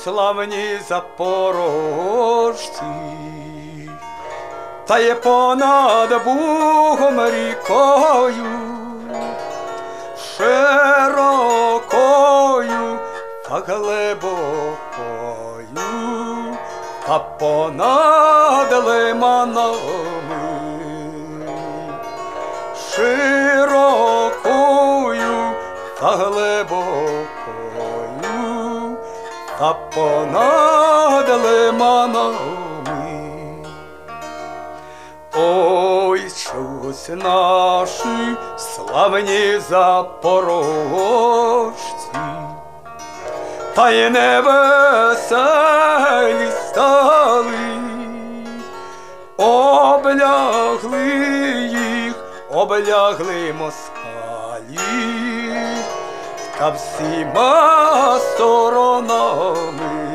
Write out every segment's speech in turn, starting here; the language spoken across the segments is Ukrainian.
славні запорожці, та є понад Бугом рікою, широкою та глибокою, та понад лиманами, широкою та глибокою, та понад лиманами. Ой, чогось наші славні запорожці, та й невеселі стали, облягли їх, облягли москалі, та всіма сторонами.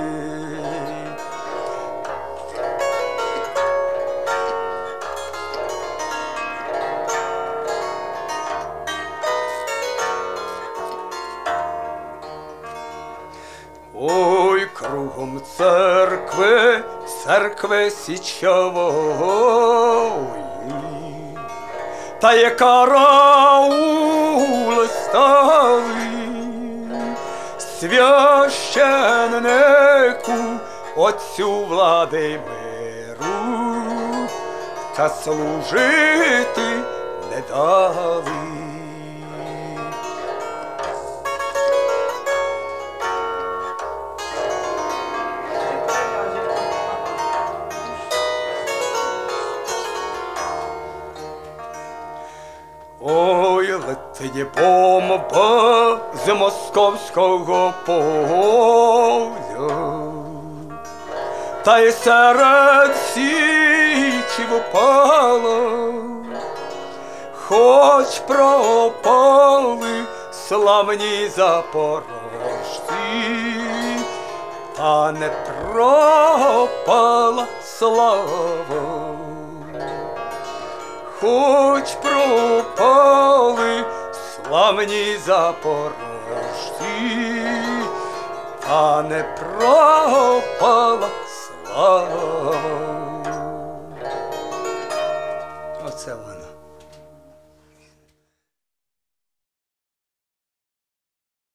Ой, кругом церкви, церкви січової, та є караули стали, священнику отцю Владимиру, та служити не дали. Ой, летить бомба з московського поля, та й серед січі впала, хоч пропали славні запорожці, та не пропала слава. Хоч пропали славні запорожці, та не пропала слава.